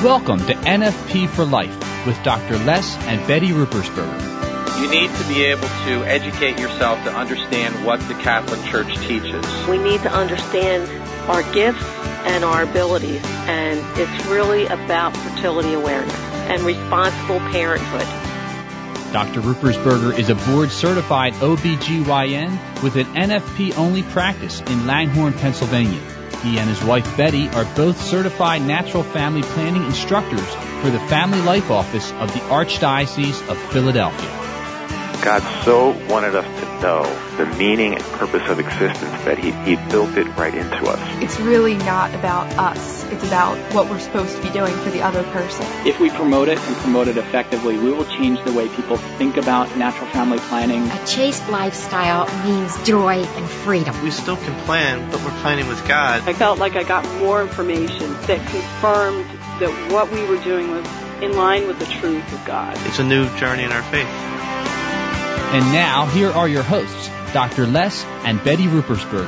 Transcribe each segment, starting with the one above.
Welcome to NFP for Life with Dr. Les and Betty Ruppersberger. You need to be able to educate yourself to understand what the Catholic Church teaches. We need to understand our gifts and our abilities, and it's really about fertility awareness and responsible parenthood. Dr. Ruppersberger is a board-certified OBGYN with an NFP-only practice in Langhorne, Pennsylvania. He and his wife Betty are both certified natural family planning instructors for the Family Life Office of the Archdiocese of Philadelphia. God so wanted us to know the meaning and purpose of existence that He built it right into us. It's really not about us. It's about what we're supposed to be doing for the other person. If we promote it and promote it effectively, we will change the way people think about natural family planning. A chaste lifestyle means joy and freedom. We still can plan, but we're planning with God. I felt like I got more information that confirmed that what we were doing was in line with the truth of God. It's a new journey in our faith. And now, here are your hosts, Dr. Les and Betty Ruppersberger.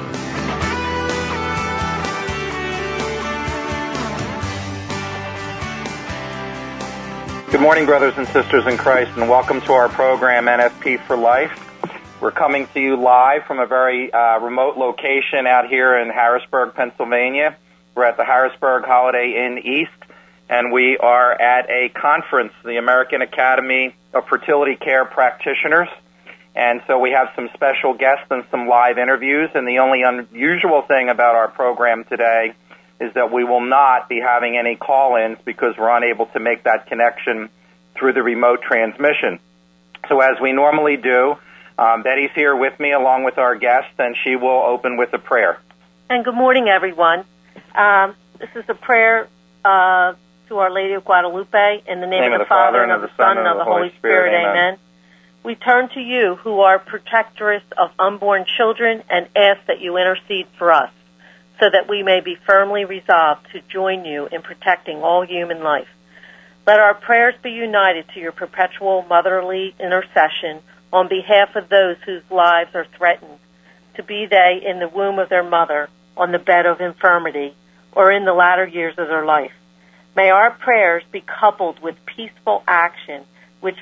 Good morning, brothers and sisters in Christ, and welcome to our program, NFP for Life. We're coming to you live from a very remote location out here in Harrisburg, Pennsylvania. We're at the Harrisburg Holiday Inn East, and we are at a conference, the American Academy of Fertility Care Practitioners. And so we have some special guests and some live interviews, and the only unusual thing about our program today is that we will not be having any call-ins because we're unable to make that connection through the remote transmission. So as we normally do, Betty's here with me along with our guest, and she will open with a prayer. And good morning, everyone. This is a prayer to Our Lady of Guadalupe in the name of the Father, and of the Son, and of the Holy Spirit. Amen. We turn to you, who are protectress of unborn children, and ask that you intercede for us, so that we may be firmly resolved to join you in protecting all human life. Let our prayers be united to your perpetual motherly intercession on behalf of those whose lives are threatened, to be they in the womb of their mother, on the bed of infirmity, or in the latter years of their life. May our prayers be coupled with peaceful action, which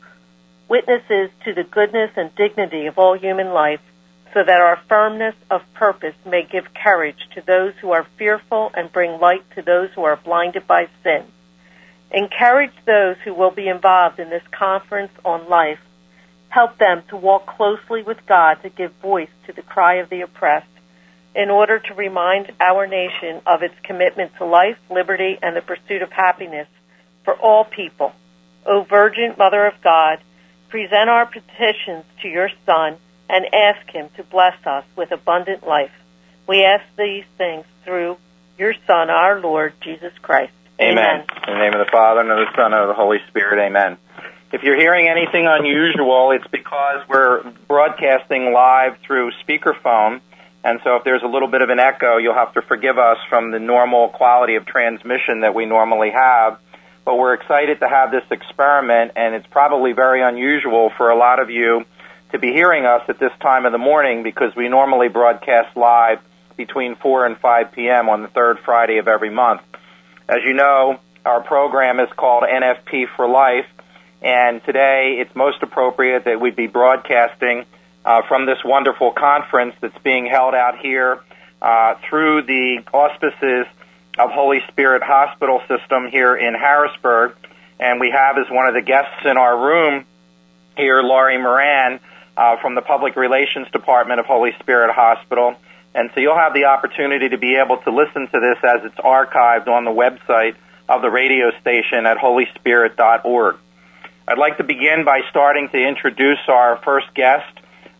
witnesses to the goodness and dignity of all human life, so that our firmness of purpose may give courage to those who are fearful and bring light to those who are blinded by sin. Encourage those who will be involved in this conference on life. Help them to walk closely with God to give voice to the cry of the oppressed, in order to remind our nation of its commitment to life, liberty, and the pursuit of happiness for all people. O Virgin Mother of God, present our petitions to your Son and ask him to bless us with abundant life. We ask these things through your Son, our Lord, Jesus Christ. Amen. In the name of the Father, and of the Son, and of the Holy Spirit. Amen. If you're hearing anything unusual, it's because we're broadcasting live through speakerphone, and so if there's a little bit of an echo, you'll have to forgive us from the normal quality of transmission that we normally have. But we're excited to have this experiment, and it's probably very unusual for a lot of you to be hearing us at this time of the morning, because we normally broadcast live between 4 and 5 p.m. on the third Friday of every month. As you know, our program is called NFP for Life, and today it's most appropriate that we be broadcasting from this wonderful conference that's being held out here through the auspices of Holy Spirit Hospital System here in Harrisburg. And we have as one of the guests in our room here, Laurie Moran from the Public Relations Department of Holy Spirit Hospital. And so you'll have the opportunity to be able to listen to this as it's archived on the website of the radio station at holyspirit.org. I'd like to begin by starting to introduce our first guest,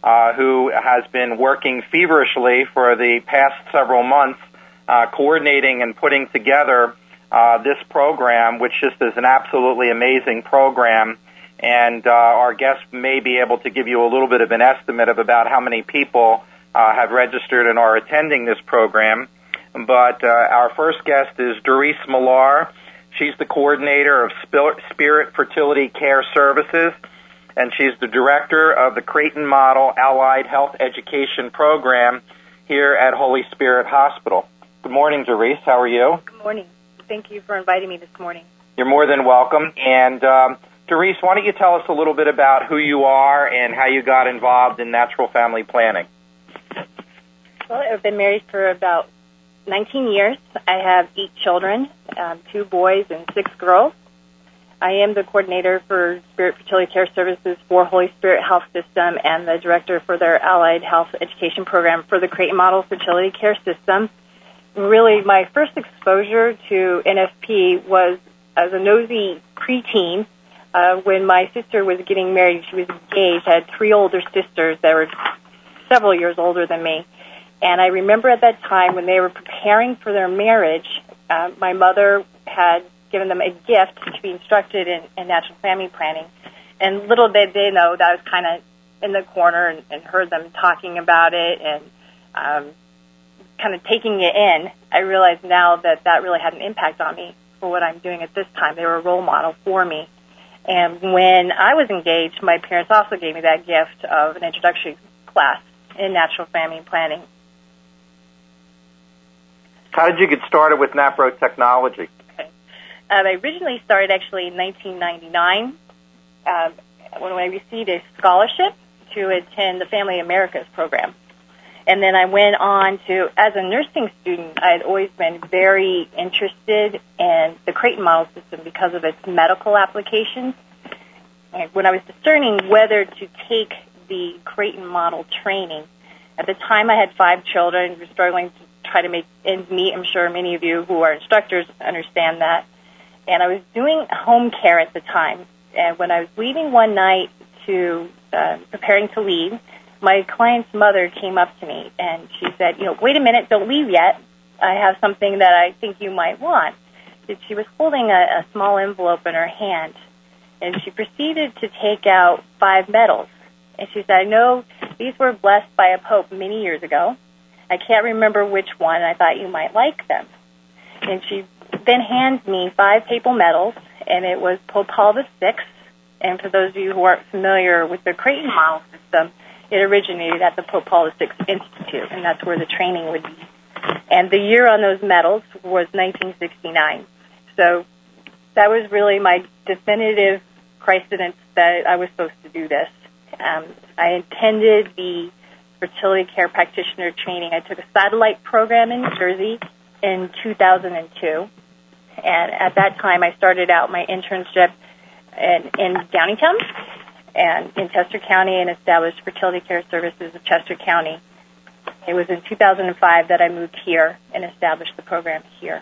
who has been working feverishly for the past several months coordinating and putting together this program, which just is an absolutely amazing program. And our guest may be able to give you a little bit of an estimate of about how many people have registered and are attending this program. But our first guest is Doris Millar. She's the coordinator of Spirit Fertility Care Services, and she's the director of the Creighton Model Allied Health Education Program here at Holy Spirit Hospital. Good morning, Doris. How are you? Good morning. Thank you for inviting me this morning. You're more than welcome. And Doris, why don't you tell us a little bit about who you are and how you got involved in natural family planning? Well, I've been married for about 19 years. I have 8 children, 2 boys and 6 girls. I am the coordinator for Spirit Fertility Care Services for Holy Spirit Health System and the director for their Allied Health Education Program for the Creighton Model Fertility Care System. Really, my first exposure to NFP was as a nosy preteen when my sister was getting married. She was engaged. I had 3 older sisters that were several years older than me. And I remember at that time when they were preparing for their marriage, my mother had given them a gift to be instructed in natural family planning. And little did they know that I was kind of in the corner and heard them talking about it and kind of taking it in. I realize now that that really had an impact on me for what I'm doing at this time. They were a role model for me. And when I was engaged, my parents also gave me that gift of an introductory class in natural family planning. How did you get started with NAPRO technology? Okay. I originally started actually in 1999 when I received a scholarship to attend the Family Americas program. And then I went on to, as a nursing student, I had always been very interested in the Creighton Model System because of its medical applications. And when I was discerning whether to take the Creighton Model training, at the time I had 5 children, was struggling to try to make ends meet. I'm sure many of you who are instructors understand that. And I was doing home care at the time. And when I was leaving one night to preparing to leave, my client's mother came up to me and she said, wait a minute, don't leave yet. I have something that I think you might want. And she was holding a small envelope in her hand, and she proceeded to take out 5 medals. And she said, I know these were blessed by a pope many years ago. I can't remember which one. I thought you might like them. And she then hands me 5 papal medals, and it was Pope Paul VI. And for those of you who aren't familiar with the Creighton Model System, it originated at the Pope Paul VI Institute, and that's where the training would be. And the year on those medals was 1969. So that was really my definitive precedence that I was supposed to do this. I attended the fertility care practitioner training. I took a satellite program in New Jersey in 2002. And at that time, I started out my internship in Downingtown and in Chester County and established Fertility Care Services of Chester County. It was in 2005 that I moved here and established the program here.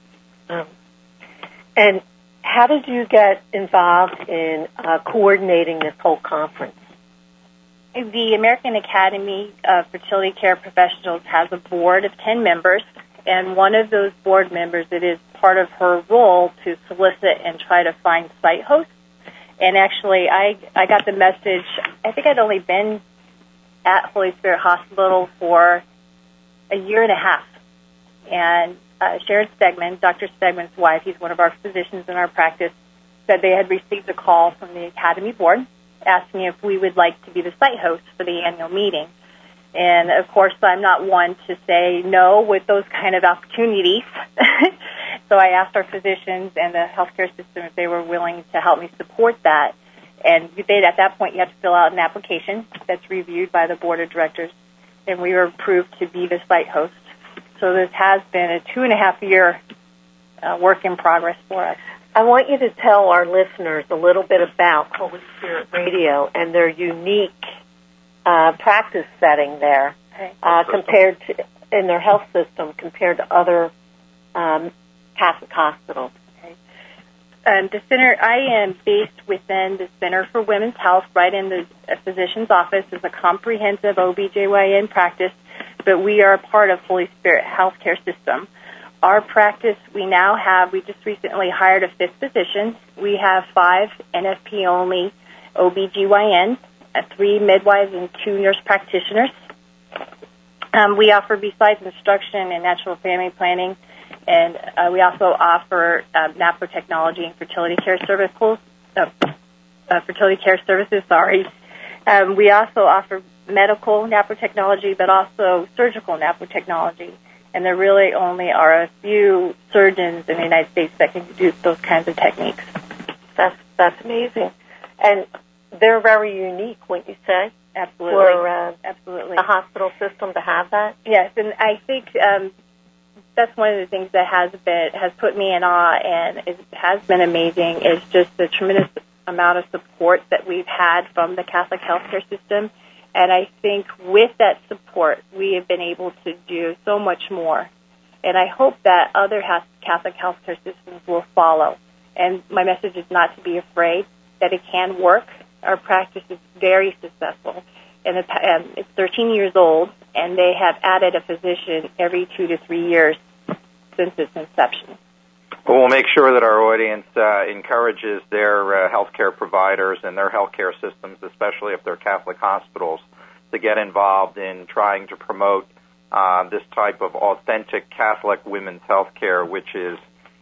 And how did you get involved in coordinating this whole conference? The American Academy of Fertility Care Professionals has a board of 10 members, and one of those board members, it is part of her role to solicit and try to find site hosts. And actually, I got the message, I think I'd only been at Holy Spirit Hospital for a year and a half. And Sharon Stegman, Dr. Stegman's wife, he's one of our physicians in our practice, said they had received a call from the Academy board asking if we would like to be the site host for the annual meeting. And, of course, I'm not one to say no with those kind of opportunities. So I asked our physicians and the healthcare system if they were willing to help me support that. And at that point, you have to fill out an application that's reviewed by the board of directors. And we were approved to be the site host. So this has been a 2.5-year work in progress for us. I want you to tell our listeners a little bit about Holy Spirit Radio and their unique practice setting there compared to in their health system compared to other Catholic hospitals. The center, I am based within the Center for Women's Health, right in the physician's office. It's a comprehensive OBGYN practice, but we are a part of Holy Spirit Healthcare System. Our practice, we just recently hired a 5th physician. We have 5 NFP-only OBGYNs, 3 midwives, and 2 nurse practitioners. We offer, besides instruction in natural family planning, and we also offer NAPRO technology and fertility care services. We also offer medical NAPRO technology, but also surgical NAPRO technology. And there really only are a few surgeons in the United States that can do those kinds of techniques. That's amazing. And they're very unique, wouldn't you say? Absolutely. For absolutely. the hospital system to have that? Yes, and I think that's one of the things that has put me in awe and has been amazing is just the tremendous amount of support that we've had from the Catholic healthcare system. And I think with that support, we have been able to do so much more. And I hope that other Catholic healthcare systems will follow. And my message is not to be afraid, that it can work. Our practice is very successful. And it's 13 years old, and they have added a physician every 2 to 3 years since its inception. Well, we'll make sure that our audience encourages their healthcare providers and their healthcare systems, especially if they're Catholic hospitals, to get involved in trying to promote this type of authentic Catholic women's healthcare, which is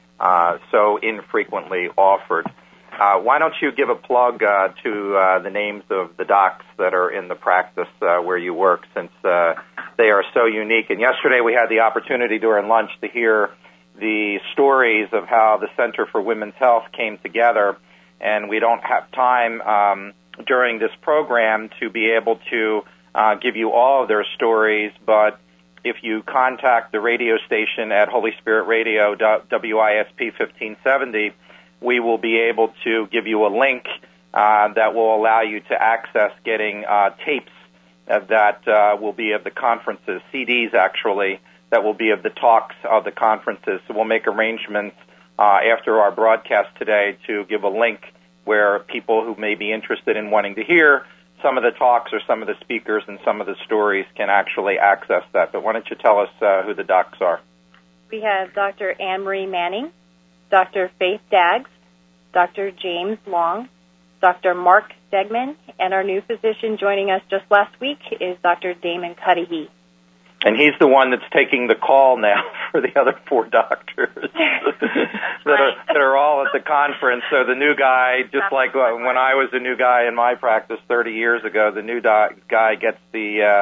so infrequently offered. Why don't you give a plug to the names of the docs that are in the practice where you work, since they are so unique. And yesterday we had the opportunity during lunch to hear the stories of how the Center for Women's Health came together, and we don't have time during this program to be able to give you all of their stories, but if you contact the radio station at Holy Spirit Radio, WISP 1570, we will be able to give you a link that will allow you to access getting tapes that will be of the conferences, CDs actually, that will be of the talks of the conferences. So we'll make arrangements after our broadcast today to give a link where people who may be interested in wanting to hear some of the talks or some of the speakers and some of the stories can actually access that. But why don't you tell us who the docs are? We have Dr. Anne-Marie Manning, Dr. Faith Daggs, Dr. James Long, Dr. Mark Degman, and our new physician joining us just last week is Dr. Damon Cudahy. And he's the one that's taking the call now for the other 4 doctors that are all at the conference. So the new guy, just like when I was a new guy in my practice 30 years ago, the new guy gets the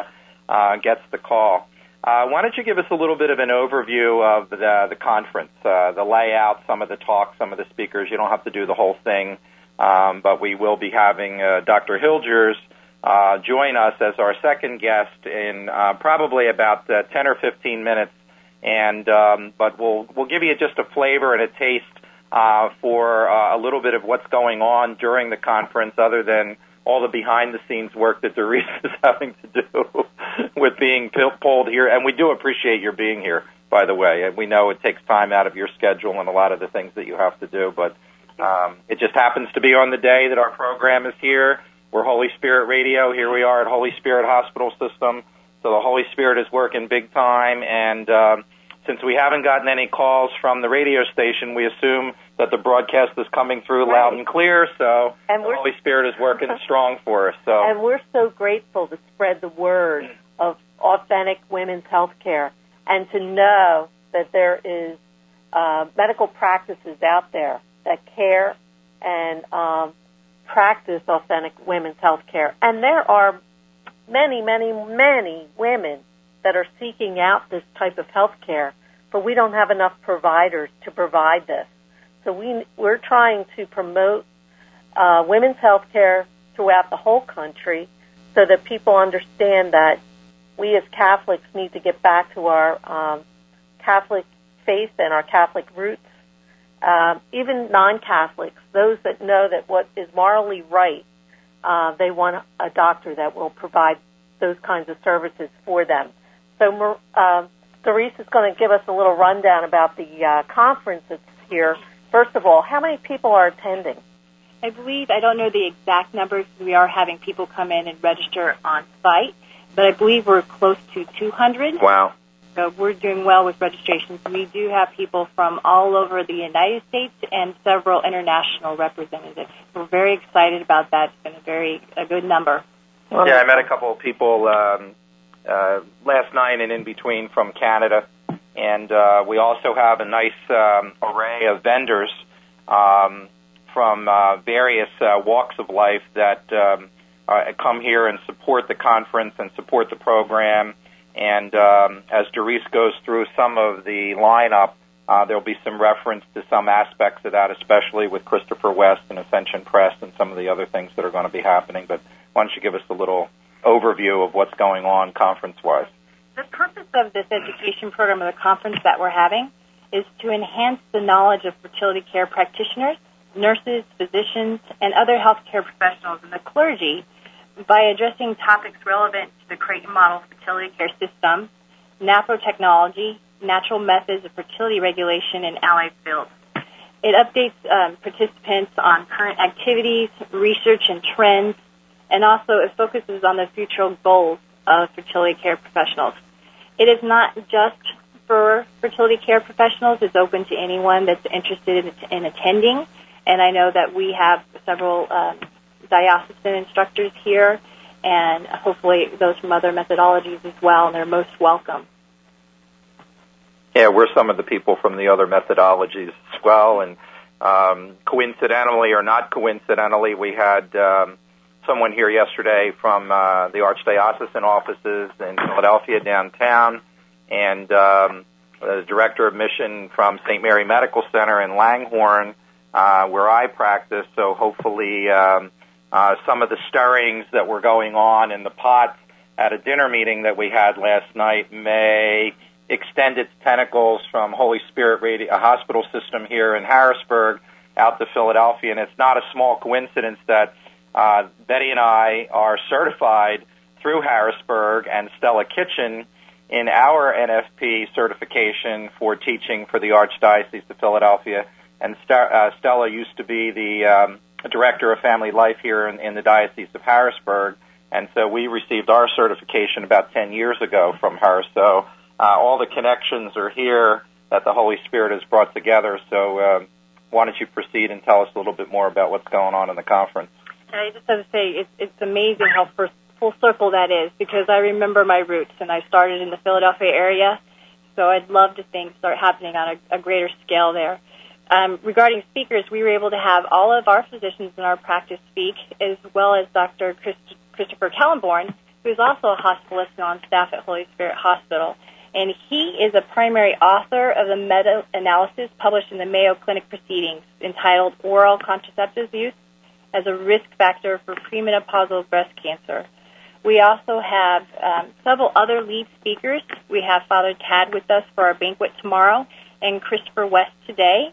call. Why don't you give us a little bit of an overview of the conference, the layout, some of the talks, some of the speakers. You don't have to do the whole thing, but we will be having Dr. Hilgers join us as our second guest in probably about 10 or 15 minutes, and but we'll give you just a flavor and a taste for a little bit of what's going on during the conference, other than all the behind-the-scenes work that Doris is having to do with being pulled here. And we do appreciate your being here, by the way. And we know it takes time out of your schedule and a lot of the things that you have to do, but it just happens to be on the day that our program is here. We're Holy Spirit Radio. Here we are at Holy Spirit Hospital System. So the Holy Spirit is working big time. And since we haven't gotten any calls from the radio station, we assume that the broadcast is coming through loud and clear. So the Holy Spirit is working strong for us. So. And we're so grateful to spread the word of authentic women's health care and to know that there is medical practices out there that care and practice authentic women's health care. And there are many, many, many women that are seeking out this type of health care, but we don't have enough providers to provide this. So we're trying to promote women's health care throughout the whole country so that people understand that we as Catholics need to get back to our Catholic faith and our Catholic roots. Even non-Catholics, those that know that what is morally right, they want a doctor that will provide those kinds of services for them. So Doris is going to give us a little rundown about the conference that's here. First of all, how many people are attending? I believe, I don't know the exact numbers. We are having people come in and register on site, but I believe we're close to 200. Wow. So we're doing well with registrations. We do have people from all over the United States and several international representatives. We're very excited about that. It's been a good number. Yeah, I met a couple of people last night and in between from Canada, and we also have a nice array of vendors from various walks of life that come here and support the conference and support the program. And as Doris goes through some of the lineup, there'll be some reference to some aspects of that, especially with Christopher West and Ascension Press and some of the other things that are going to be happening. But why don't you give us a little overview of what's going on conference-wise? The purpose of this education program of the conference that we're having is to enhance the knowledge of fertility care practitioners, nurses, physicians, and other healthcare professionals and the clergy by addressing topics relevant to the Creighton Model fertility care system, naprotechnology, natural methods of fertility regulation, and allied fields. It updates participants on current activities, research, and trends, and also it focuses on the future goals of fertility care professionals. It is not just for fertility care professionals. It's open to anyone that's interested in attending, and I know that we have several diocesan instructors here, and hopefully those from other methodologies as well, and they're most welcome. Yeah, we're some of the people from the other methodologies as well, and coincidentally or not coincidentally, we had someone here yesterday from the Archdiocesan offices in Philadelphia downtown, and the director of mission from St. Mary Medical Center in Langhorne, where I practice. So hopefully some of the stirrings that were going on in the pot at a dinner meeting that we had last night may extend its tentacles from Holy Spirit a hospital system here in Harrisburg out to Philadelphia. And it's not a small coincidence that Betty and I are certified through Harrisburg and Stella Kitchen in our NFP certification for teaching for the Archdiocese of Philadelphia. And Stella used to be the director of family life here in the Diocese of Harrisburg. And so we received our certification about 10 years ago from her. So all the connections are here that the Holy Spirit has brought together. So why don't you proceed and tell us a little bit more about what's going on in the conference? I just have to say it's amazing how full circle that is, because I remember my roots, and I started in the Philadelphia area, so I'd love to things start happening on a greater scale there. Regarding speakers, we were able to have all of our physicians in our practice speak, as well as Dr. Christopher Kellenborn, who's also a hospitalist on staff at Holy Spirit Hospital. And he is a primary author of the meta-analysis published in the Mayo Clinic Proceedings entitled Oral Contraceptive Use as a Risk Factor for Premenopausal Breast Cancer. We also have several other lead speakers. We have Father Tad with us for our banquet tomorrow and Christopher West today.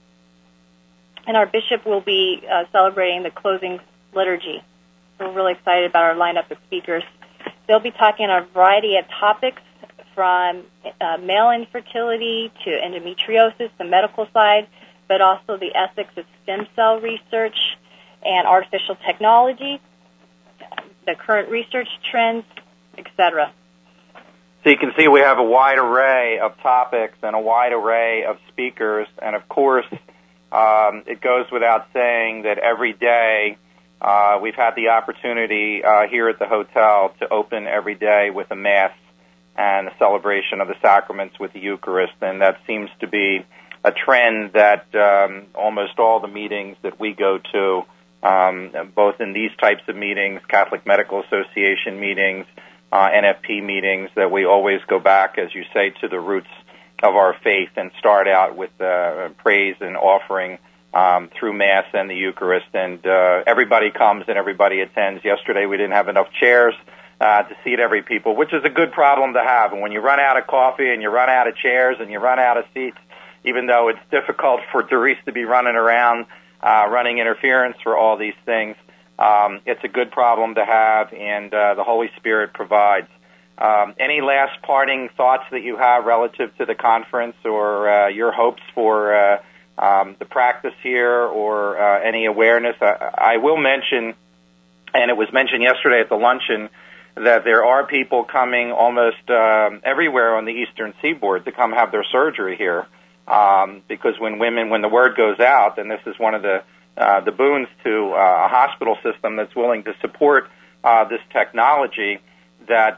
And our bishop will be celebrating the closing liturgy. So we're really excited about our lineup of speakers. They'll be talking on a variety of topics from male infertility to endometriosis, the medical side, but also the ethics of stem cell research and artificial technology, the current research trends, etc. So you can see we have a wide array of topics and a wide array of speakers, and of course it goes without saying that every day we've had the opportunity here at the hotel to open every day with a Mass and a celebration of the sacraments with the Eucharist, and that seems to be a trend that almost all the meetings that we go to, both in these types of meetings, Catholic Medical Association meetings, NFP meetings, that we always go back, as you say, to the roots of our faith and start out with praise and offering through Mass and the Eucharist. And everybody comes and everybody attends. Yesterday we didn't have enough chairs to seat every people, which is a good problem to have. And when you run out of coffee and you run out of chairs and you run out of seats, even though it's difficult for Doris to be running around, running interference for all these things, it's a good problem to have, and the Holy Spirit provides. Any last parting thoughts that you have relative to the conference, or your hopes for the practice here, or any awareness? I will mention, and it was mentioned yesterday at the luncheon, that there are people coming almost everywhere on the Eastern Seaboard to come have their surgery here, because when the word goes out, and this is one of the boons to a hospital system that's willing to support this technology, that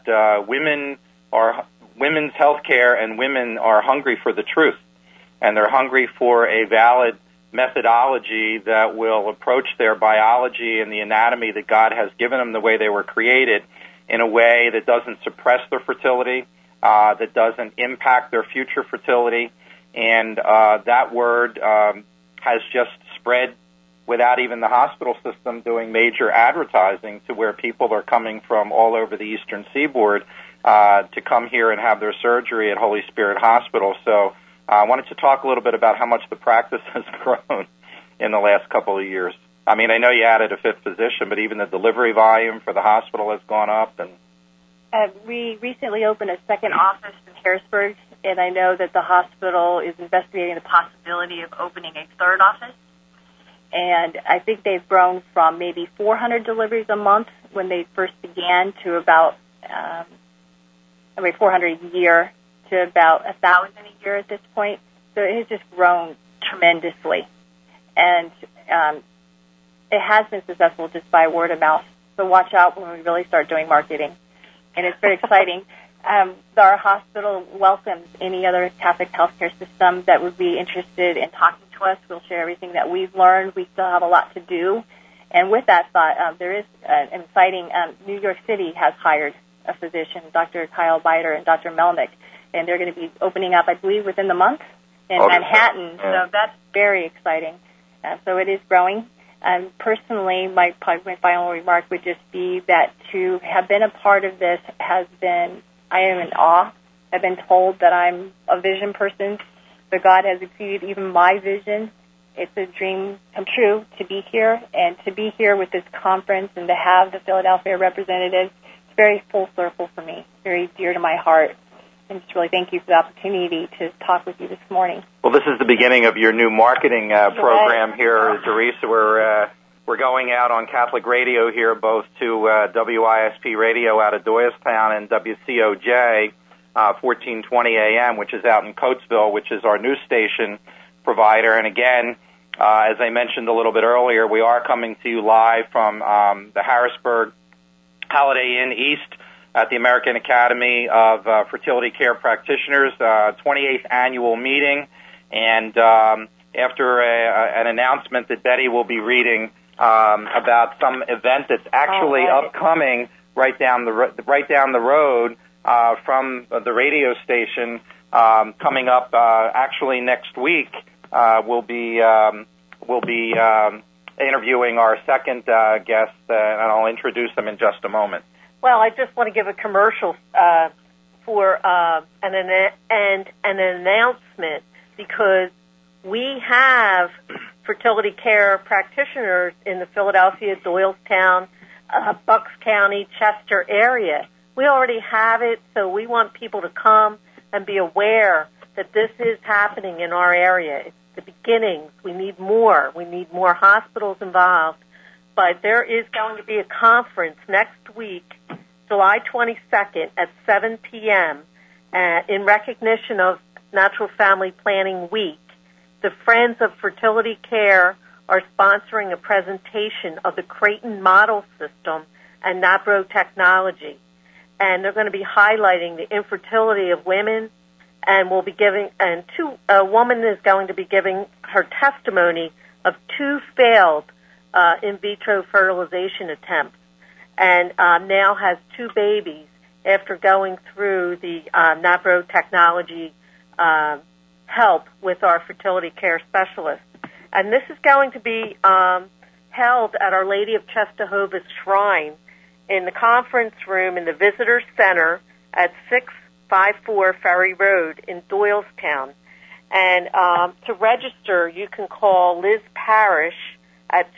women's health care and women are hungry for the truth, and they're hungry for a valid methodology that will approach their biology and the anatomy that God has given them the way they were created, in a way that doesn't suppress their fertility, that doesn't impact their future fertility. And that word has just spread without even the hospital system doing major advertising to where people are coming from all over the Eastern Seaboard to come here and have their surgery at Holy Spirit Hospital. So I wanted to talk a little bit about how much the practice has grown in the last couple of years. I mean, I know you added a fifth physician, but even the delivery volume for the hospital has gone up. And we recently opened a second office in Harrisburg, and I know that the hospital is investigating the possibility of opening a third office. And I think they've grown from maybe 400 deliveries a month when they first began to about 400 a year to about 1,000 a year at this point. So it has just grown tremendously. And it has been successful just by word of mouth. So watch out when we really start doing marketing. And it's very exciting. Our hospital welcomes any other Catholic healthcare system that would be interested in talking to us. We'll share everything that we've learned. We still have a lot to do. And with that thought, there is an exciting, New York City has hired a physician, Dr. Kyle Biter and Dr. Melnick, and they're going to be opening up, I believe, within the month in Manhattan. Yeah. So that's very exciting. So it is growing. Personally, my final remark would just be that to have been a part of this has been, I am in awe. I've been told that I'm a vision person, but God has exceeded even my vision. It's a dream come true to be here, and to be here with this conference and to have the Philadelphia representatives. It's very full circle for me, very dear to my heart. And just really thank you for the opportunity to talk with you this morning. Well, this is the beginning of your new marketing program here, Teresa. We're going out on Catholic radio here, both to WISP Radio out of Doylestown and WCOJ 1420 AM, which is out in Coatesville, which is our news station provider. And again, as I mentioned a little bit earlier, we are coming to you live from the Harrisburg Holiday Inn East at the American Academy of Fertility Care Practitioners, 28th annual meeting. And after an announcement that Betty will be reading about some event that's actually upcoming right down the road from the radio station, coming up actually next week, we'll be interviewing our second guest, and I'll introduce them in just a moment. Well, I just want to give a commercial for an announcement, because we have fertility care practitioners in the Philadelphia, Doylestown, Bucks County, Chester area. We already have it, so we want people to come and be aware that this is happening in our area. It's the beginnings. We need more. We need more hospitals involved. But there is going to be a conference next week, July 22nd at 7 p.m. In recognition of Natural Family Planning Week. The Friends of Fertility Care are sponsoring a presentation of the Creighton Model System and NAPRO technology. And they're going to be highlighting the infertility of women, and we'll be giving, a woman is going to be giving her testimony of 2 failed in vitro fertilization attempts, and now has 2 babies after going through the NAPRO technology help with our fertility care specialists. And this is going to be held at Our Lady of Czestochowa's Shrine in the conference room in the Visitor Center at 654 Ferry Road in Doylestown. And to register, you can call Liz Parrish at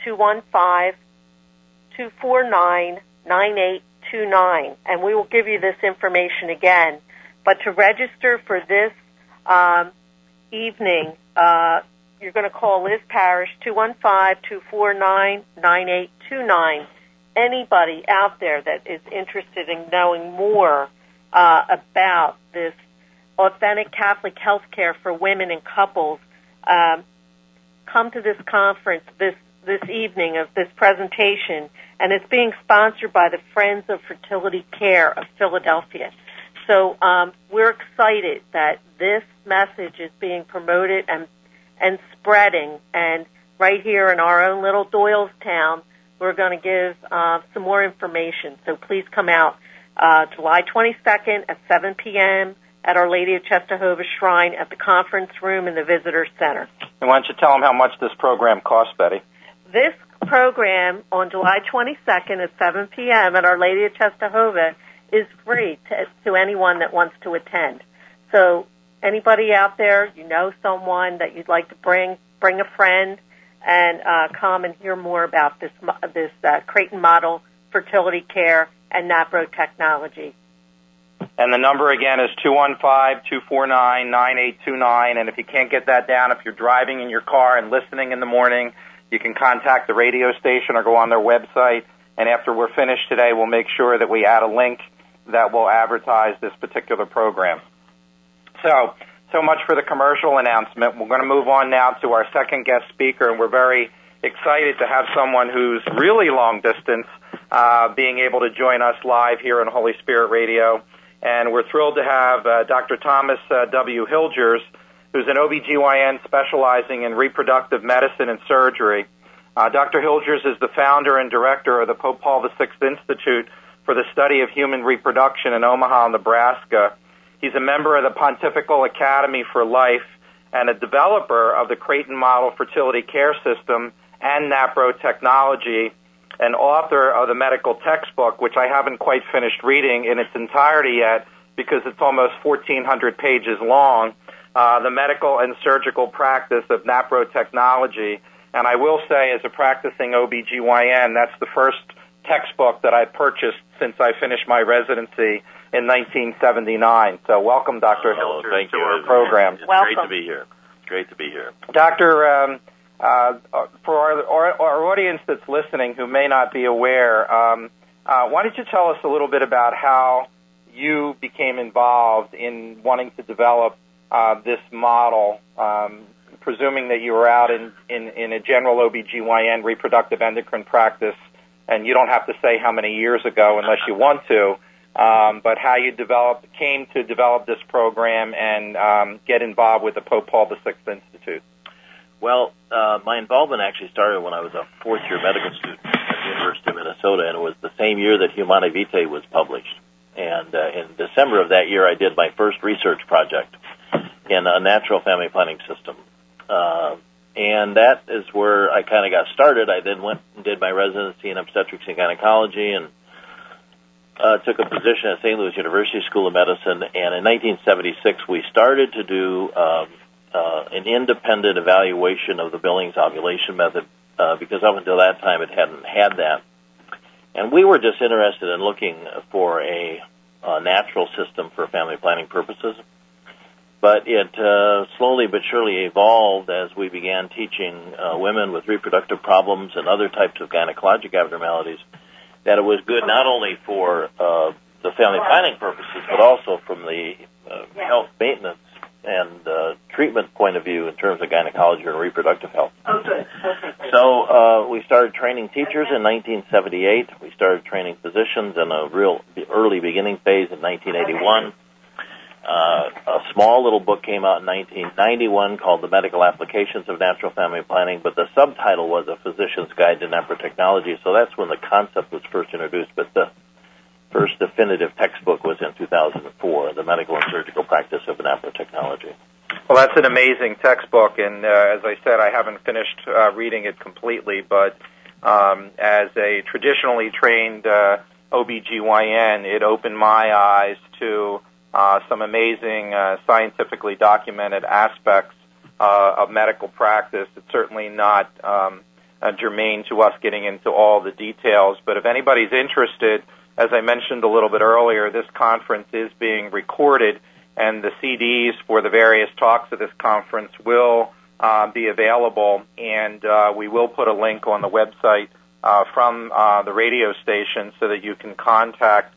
215-249-9829. And we will give you this information again. But to register for this evening, you're going to call Liz Parrish, 215-249-9829. Anybody out there that is interested in knowing more about this authentic Catholic health care for women and couples, come to this conference this evening of this presentation, and it's being sponsored by the Friends of Fertility Care of Philadelphia. So we're excited that this message is being promoted and spreading, and right here in our own little Doylestown, we're going to give some more information. So please come out. July 22nd at 7 p.m. at Our Lady of Czestochowa Shrine at the conference room in the Visitor Center. And why don't you tell them how much this program costs, Betty? This program on July 22nd at 7 p.m. at Our Lady of Czestochowa is free to anyone that wants to attend. So anybody out there, you know someone that you'd like to bring a friend and come and hear more about this Creighton model fertility care and NAPRO technology. And the number again is 215-249-9829. And if you can't get that down, if you're driving in your car and listening in the morning, you can contact the radio station or go on their website. And after we're finished today, we'll make sure that we add a link that will advertise this particular program. So much for the commercial announcement. We're going to move on now to our second guest speaker, and we're very excited to have someone who's really long distance being able to join us live here on Holy Spirit Radio. And we're thrilled to have Dr. Thomas W. Hilgers, who's an OBGYN specializing in reproductive medicine and surgery. Dr. Hilgers is the founder and director of the Pope Paul VI Institute for the Study of Human Reproduction in Omaha, Nebraska. He's a member of the Pontifical Academy for Life and a developer of the Creighton Model Fertility Care System and NAPRO technology, an author of the medical textbook, which I haven't quite finished reading in its entirety yet because it's almost 1,400 pages long, the medical and surgical practice of NAPRO technology. And I will say, as a practicing OBGYN, that's the first textbook that I purchased since I finished my residency in 1979. So welcome, Dr. Hilgers, to our program. It's welcome. Great to be here. Great to be here. Doctor, for our audience that's listening who may not be aware, why don't you tell us a little bit about how you became involved in wanting to develop this model, presuming that you were out in a general OBGYN reproductive endocrine practice, and you don't have to say how many years ago unless you want to, but how you came to develop this program and get involved with the Pope Paul VI Institute. Well, my involvement actually started when I was a fourth-year medical student at the University of Minnesota, and it was the same year that Humanae Vitae was published. And in December of that year, I did my first research project in a natural family planning system. And that is where I kind of got started. I then went and did my residency in obstetrics and gynecology and took a position at St. Louis University School of Medicine. And in 1976, we started to do an independent evaluation of the Billings ovulation method because up until that time it hadn't had that. And we were just interested in looking for a natural system for family planning purposes. But it slowly but surely evolved as we began teaching women with reproductive problems and other types of gynecologic abnormalities that it was good not only for the family planning purposes, but also from the health maintenance and treatment point of view in terms of gynecology and reproductive health. Okay. So we started training teachers in 1978. We started training physicians in a real early beginning phase in 1981. A small little book came out in 1991 called The Medical Applications of Natural Family Planning, but the subtitle was A Physician's Guide to NAPRO Technology, so that's when the concept was first introduced, but the first definitive textbook was in 2004, The Medical and Surgical Practice of NAPRO Technology. Well, that's an amazing textbook, and as I said, I haven't finished reading it completely, but as a traditionally trained OBGYN, it opened my eyes to some amazing scientifically documented aspects of medical practice. It's certainly not germane to us getting into all the details, but if anybody's interested, as I mentioned a little bit earlier, this conference is being recorded, and the CDs for the various talks of this conference will be available, and we will put a link on the website from the radio station so that you can contact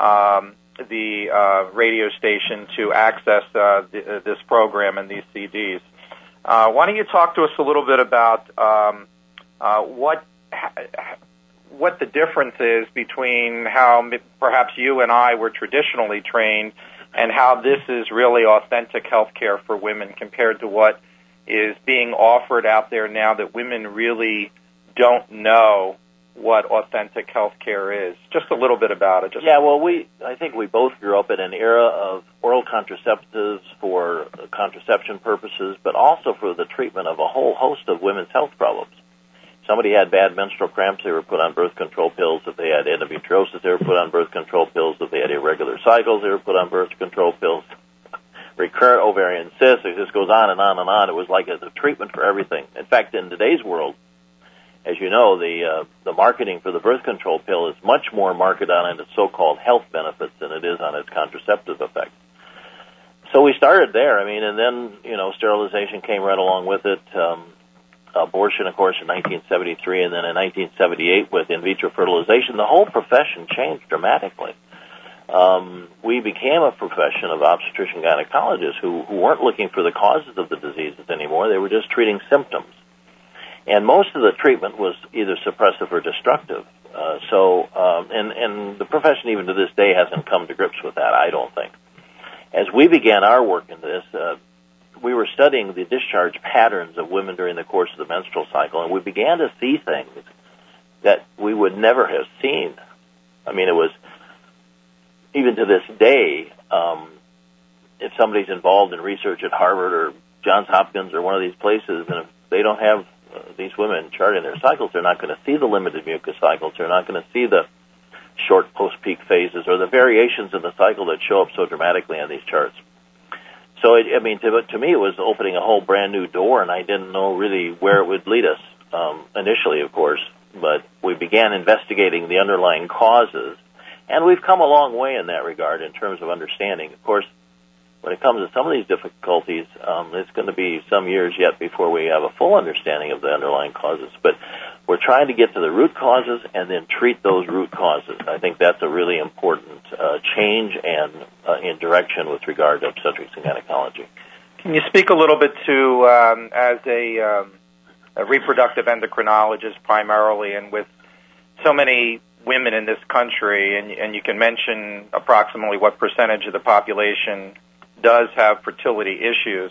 the radio station to access this program and these CDs. Why don't you talk to us a little bit about what the difference is between how perhaps you and I were traditionally trained and how this is really authentic health care for women compared to what is being offered out there now that women really don't know what authentic health care is. Just a little bit about it. I think we both grew up in an era of oral contraceptives for contraception purposes, but also for the treatment of a whole host of women's health problems. Somebody had bad menstrual cramps, they were put on birth control pills. If they had endometriosis, they were put on birth control pills. If they had irregular cycles, they were put on birth control pills. Recurrent ovarian cysts, it just goes on and on and on. It was like a treatment for everything. In fact, in today's world, as you know, the marketing for the birth control pill is much more marketed on its so-called health benefits than it is on its contraceptive effects. So we started there. And then, sterilization came right along with it. Abortion, of course, in 1973, and then in 1978 with in vitro fertilization, the whole profession changed dramatically. We became a profession of obstetrician gynecologists who weren't looking for the causes of the diseases anymore. They were just treating symptoms. And most of the treatment was either suppressive or destructive. And the profession even to this day hasn't come to grips with that, I don't think. As we began our work in this, we were studying the discharge patterns of women during the course of the menstrual cycle, and we began to see things that we would never have seen. It was, even to this day, if somebody's involved in research at Harvard or Johns Hopkins or one of these places, and if they don't have these women charting their cycles, they're not going to see the limited mucus cycles. They're not going to see the short post-peak phases or the variations in the cycle that show up so dramatically on these charts. So, to me, it was opening a whole brand new door, and I didn't know really where it would lead us initially, of course. But we began investigating the underlying causes, and we've come a long way in that regard in terms of understanding. Of course, when it comes to some of these difficulties, it's going to be some years yet before we have a full understanding of the underlying causes. But we're trying to get to the root causes and then treat those root causes. I think that's a really important change and in direction with regard to obstetrics and gynecology. Can you speak a little bit to, as a reproductive endocrinologist primarily, and with so many women in this country, and you can mention approximately what percentage of the population does have fertility issues,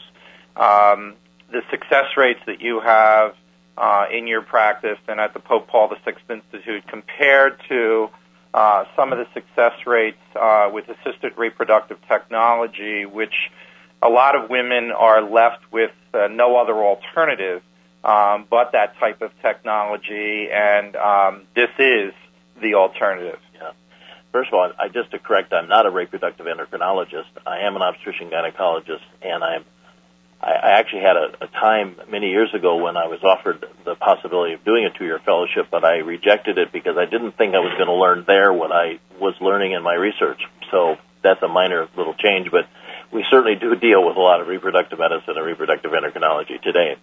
the success rates that you have in your practice and at the Pope Paul VI Institute compared to some of the success rates with assisted reproductive technology, which a lot of women are left with no other alternative but that type of technology, and this is the alternative. Yeah. First of all, just to correct, I'm not a reproductive endocrinologist. I am an obstetrician gynecologist, and I actually had a time many years ago when I was offered the possibility of doing a 2-year fellowship, but I rejected it because I didn't think I was going to learn there what I was learning in my research. So that's a minor little change, but we certainly do deal with a lot of reproductive medicine and reproductive endocrinology today.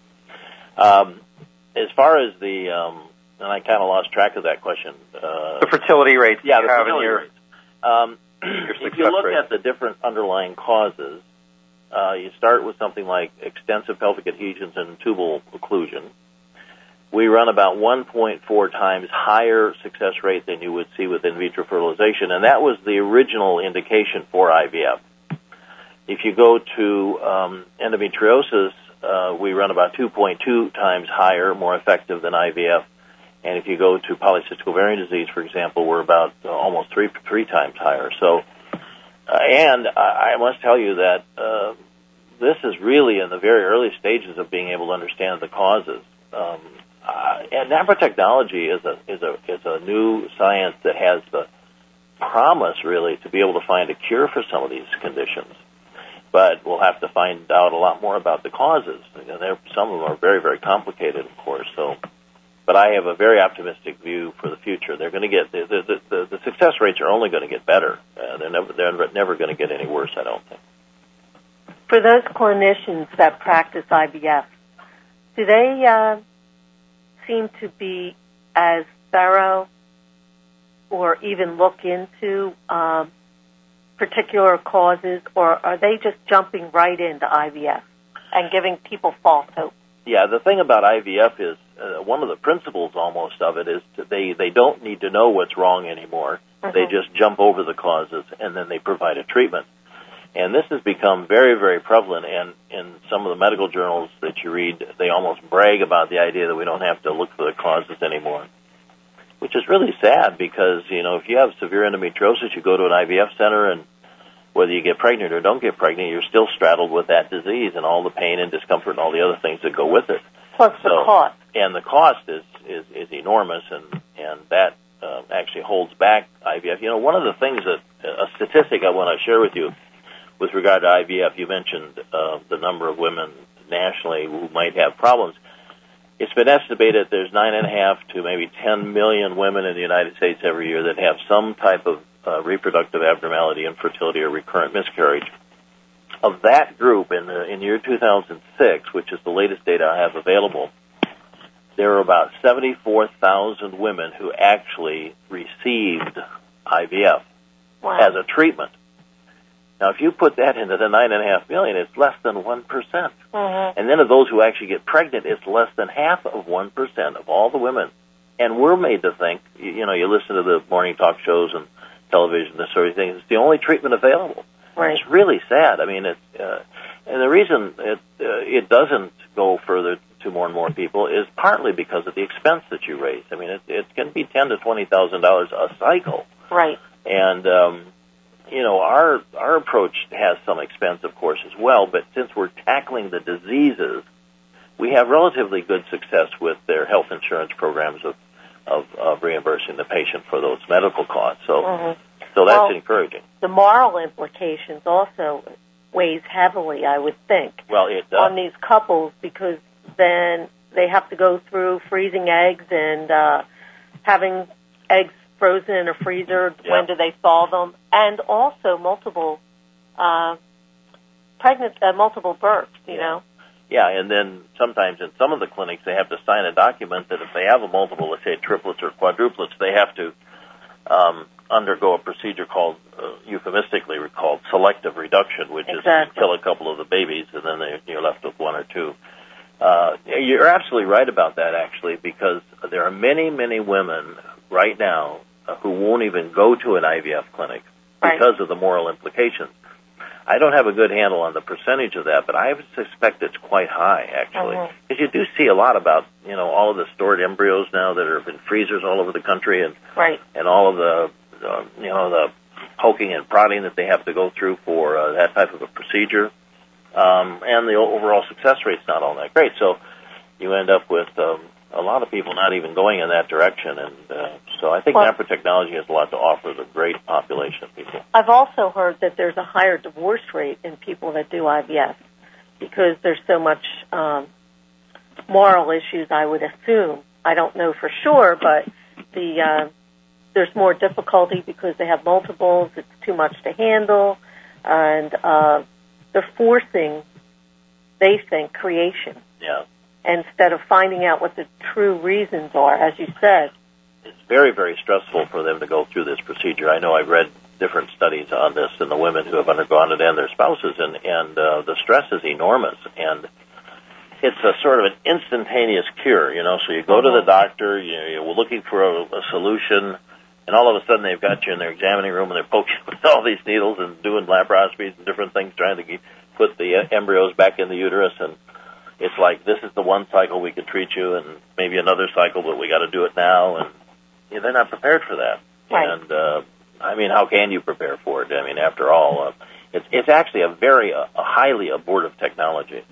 As far as and I kind of lost track of that question. The fertility rates. Yeah, the fertility rates. If you look at the different underlying causes, you start with something like extensive pelvic adhesions and tubal occlusion. We run about 1.4 times higher success rate than you would see with in vitro fertilization, and that was the original indication for IVF. If you go to endometriosis, we run about 2.2 times higher, more effective than IVF. And if you go to polycystic ovarian disease, for example, we're about almost three times higher. So, and I must tell you that this is really in the very early stages of being able to understand the causes. And nanotechnology is a new science that has the promise, really, to be able to find a cure for some of these conditions. But we'll have to find out a lot more about the causes. Some of them are very, very complicated, of course. But I have a very optimistic view for the future. They're going to get the success rates are only going to get better. They're never going to get any worse, I don't think. For those clinicians that practice IVF, do they seem to be as thorough or even look into particular causes, or are they just jumping right into IVF and giving people false hope? Yeah, the thing about IVF is one of the principles almost of it is they don't need to know what's wrong anymore. Mm-hmm. They just jump over the causes, and then they provide a treatment. And this has become very, very prevalent, and in some of the medical journals that you read, they almost brag about the idea that we don't have to look for the causes anymore. which is really sad because, if you have severe endometriosis, you go to an IVF center, and whether you get pregnant or don't get pregnant, you're still straddled with that disease and all the pain and discomfort and all the other things that go with it. Plus the cost. And the cost is enormous, and that actually holds back IVF. One of the things a statistic I want to share with you with regard to IVF, you mentioned the number of women nationally who might have problems. It's been estimated there's 9.5 to maybe 10 million women in the United States every year that have some type of reproductive abnormality, infertility, or recurrent miscarriage. Of that group, in the year 2006, which is the latest data I have available, there were about 74,000 women who actually received IVF as a treatment. Now, if you put that into the 9.5 million, it's less than 1%. Mm-hmm. And then of those who actually get pregnant, it's less than half of 1% of all the women. And we're made to think, you listen to the morning talk shows and television, this sort of thing, it's the only treatment available. Right. It's really sad. I mean, and the reason it doesn't go further to more and more people is partly because of the expense that you raise. I mean, it can be $10,000 to $20,000 a cycle. Right. And our approach has some expense, of course, as well. But since we're tackling the diseases, we have relatively good success with their health insurance programs of reimbursing the patient for those medical costs. So, so that's encouraging. The moral implications also weighs heavily, I would think, on these couples, because then they have to go through freezing eggs and having eggs frozen in a freezer. Yeah. When do they thaw them? And also multiple births, you know. Yeah, and then sometimes in some of the clinics they have to sign a document that if they have a multiple, let's say triplets or quadruplets, they have to undergo a procedure called, euphemistically called selective reduction, which is to kill a couple of the babies, and then you're left with one or two. You're absolutely right about that, actually, because there are many, many women right now who won't even go to an IVF clinic because of the moral implications. I don't have a good handle on the percentage of that, but I suspect it's quite high, actually. Because you do see a lot about, all of the stored embryos now that are in freezers all over the country, and all of the, the poking and prodding that they have to go through for that type of a procedure. And the overall success rate's not all that great. So you end up with a lot of people not even going in that direction. And so I think NAPRA technology has a lot to offer the great population of people. I've also heard that there's a higher divorce rate in people that do IVF because there's so much moral issues, I would assume. I don't know for sure, but there's more difficulty because they have multiples. It's too much to handle. And they're forcing, they think, creation. Yeah. Instead of finding out what the true reasons are, as you said. It's very, very stressful for them to go through this procedure. I know I've read different studies on this and the women who have undergone it and their spouses, and the stress is enormous. And it's a sort of an instantaneous cure, So you go to the doctor, you're looking for a solution, and all of a sudden they've got you in their examining room and they're poking with all these needles and doing laparoscopies and different things, trying to put the embryos back in the uterus. And it's like, this is the one cycle we could treat you, and maybe another cycle, but we got to do it now. And they're not prepared for that. Right. And how can you prepare for it? After all, it's actually a highly abortive technology.